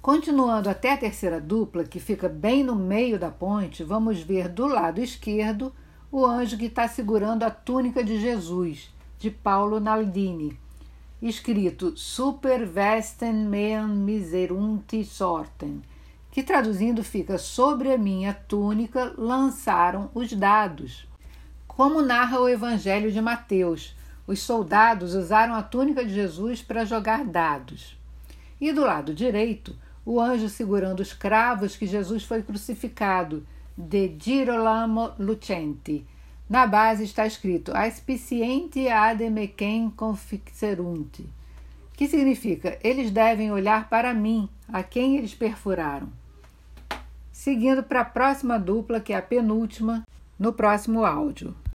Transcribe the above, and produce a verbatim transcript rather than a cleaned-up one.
Continuando até a terceira dupla, que fica bem no meio da ponte, vamos ver do lado esquerdo o anjo que está segurando a túnica de Jesus, de Paulo Naldini, escrito Super vestem meam miserunti sortem, que traduzindo fica sobre a minha túnica lançaram os dados. Como narra o Evangelho de Mateus, os soldados usaram a túnica de Jesus para jogar dados. E do lado direito, o anjo segurando os cravos que Jesus foi crucificado, de Girolamo Lucenti. Na base está escrito Aspicienti ad me quem confixerunt, que significa, eles devem olhar para mim, a quem eles perfuraram. Seguindo para a próxima dupla, que é a penúltima, no próximo áudio.